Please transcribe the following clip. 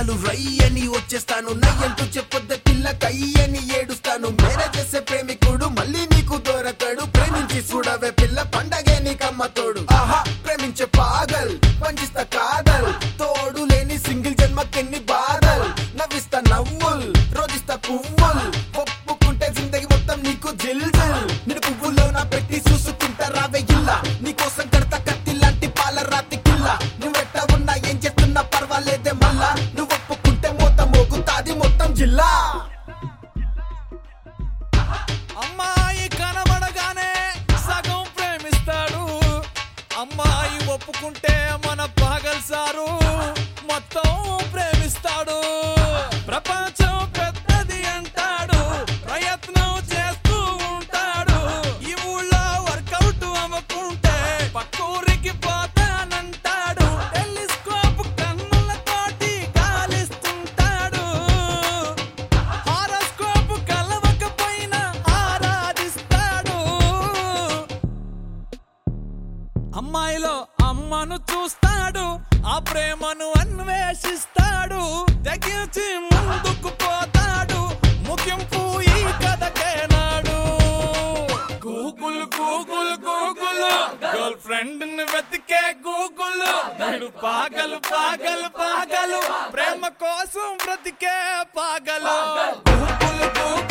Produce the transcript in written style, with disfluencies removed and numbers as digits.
చాలు రై అని వచ్చేస్తాను నయ్యంటూ చెప్పొద్ద పిల్ల కయ్యని ఏడుస్తాను మేర చేసే ప్రేమికుడు మళ్ళీ నీకు దొరకడు ప్రేమించి చూడవే పిల్ల పండగే నీకమ్మ తోడు ఆహా ప్రేమించే పాగల్ పంచిస్తా కాదల్ తోడు లేని సింగిల్ జన్మకెన్ని బాధల్ నవ్విస్తా నవ్వుల్ రోజిస్తా పువ్వుల్ ఒప్పుకుంటే జిందగీ మొత్తం నీకు జిల్ జిల్ నేను పువ్వుల్లో నా పెట్టి చూసుకుంటా రావే ఇల్లా నీకోసం కడతా కత్తి లాంటి పాల రాతి కిల్ల నువ్వెట్ట ఉన్నా ఏం చేస్తున్నా పర్వాలేదే మళ్ళా నువ్వు ఒప్పుకుంటే మూత మోగుతాది మొత్తం జిల్లా అమ్మాయి కనబడగానే సగం ప్రేమిస్తాడు అమ్మాయి ఒప్పుకుంటే మన పాగల్ సారు మొత్తం ప్రేమిస్తాడు ప్రపంచం పెద్దది అంటాడు ప్రయత్నం చేస్తూ ఉంటాడు ఈ ఊళ్ళో వర్కౌట్ అవ్వకుంటే పక్కూరికి పోతానంటాడు టెలిస్కోప్ కన్నులతోటి గాలిస్తుంటాడు హారోస్కోప్ కలవకపోయినా ఆరాధిస్తాడు అమ్మాయిలో అమ్మను చూస్తాడు ఆ ప్రేమను అన్వేషిస్తాడు తెగించి ముందుకు పోతాడు ముగింపు ఈ కథకేనాడు Google Google Google girl friend ని వెతికే గూగుల్ వీడు పాగలు పాగలు పాగలు ప్రేమ కోసం బ్రతికే పాగలు గూగుల్ గూగుల్